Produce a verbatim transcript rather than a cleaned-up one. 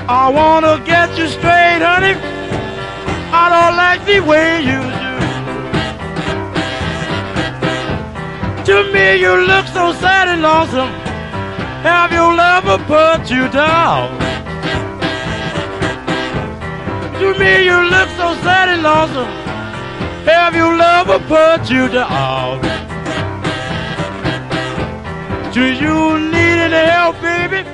I wanna get you straight, honey. I don't like the way you do. To me, you look so sad and lonesome. Have your lover put you down? To me, you look so sad and lonesome. Have your lover put you down? Do you need any help, baby?